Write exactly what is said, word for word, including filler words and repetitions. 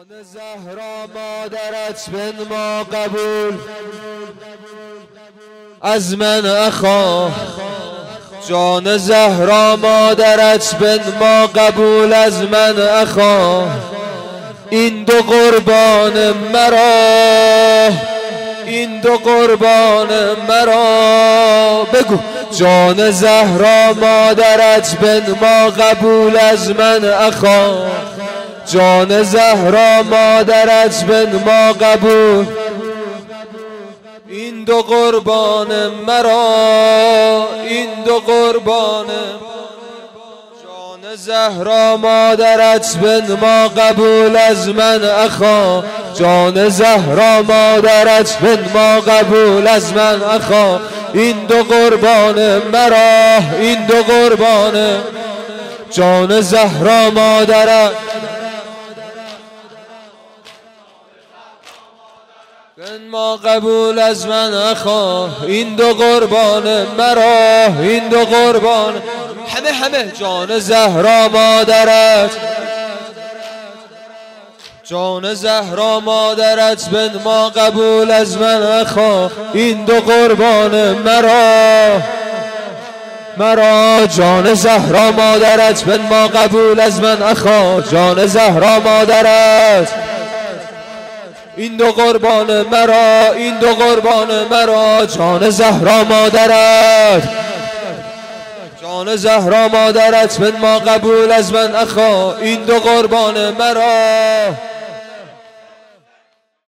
جان زهرا مادرت بنما قبول از من اخا. جان زهرا مادرت بنما قبول از من اخا. این دو قربان مرا، این دو قربان مرا. بگو جان زهرا مادرت بنما قبول از من اخا. جان زهرا مادرت بنما قبول. این دو قربان مرا، این دو قربان. جان زهرا مادرت بنما قبول از من اخا. جان زهرا مادرت بنما قبول از من اخا. این دو قربان مرا، این دو قربان. جان زهرا مادرت بنما قبول از من اخا. این دو قربان مرا، این دو قربان. همه همه جان زهرا مادرت، جان زهرا مادرت بنما قبول از من اخا. این دو قربان مرا، مرا. جان زهرا مادرت بنما قبول از من اخا. جان زهرا مادرت. این دو قربان مرا، این دو قربان مرا. جان زهرا مادرت، جان زهرا مادرت بنما قبول از من اخا. این دو قربان مرا.